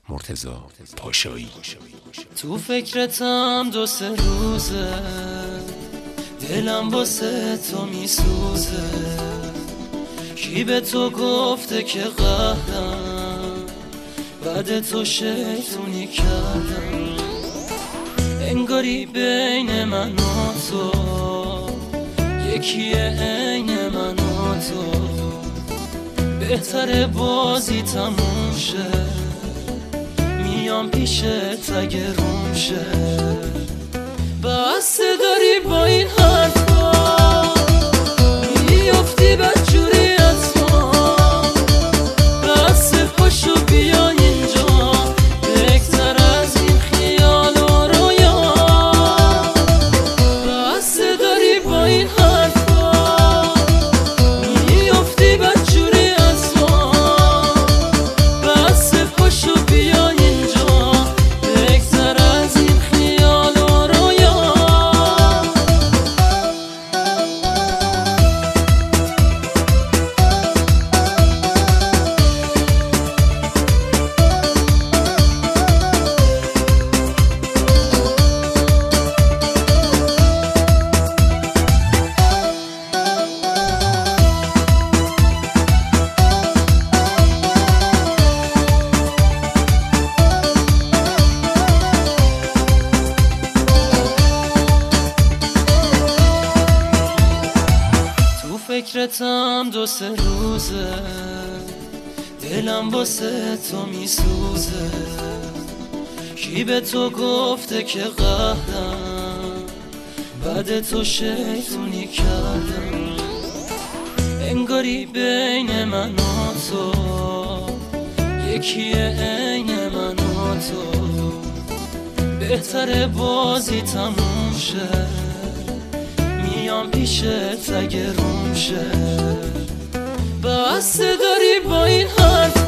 مرتضی پاشایی. تو فکرتم 2-3 روزه، دلم واسه تو میسوزه. کی به تو گفته که قهرم، بعد تو شیطونی کردم. انگاری بین من و تو یکیه، عین من و تو. بهتره بازی تموم شه، میام پیشت اگه روم شه. بس داری با این حرفا میافتی بدجوری از ما. بس پاشو بیا اینجا، بهتر از این خیال و رویا. بس داری با این حرفا میافتی بدجوری از ما. بس پاشو بیا اینجا، بهتر از این خیال و رویا. فکرتم 2-3 روزه، دلم واسه تو میسوزه. کی به تو گفته که قهرم، بعد تو شیطونی کردم. انگاری بین من و تو یکیه، عین من و تو. بهتره بازی تموم شه، میام پیشت اگه روم شه. بس داری با این حرف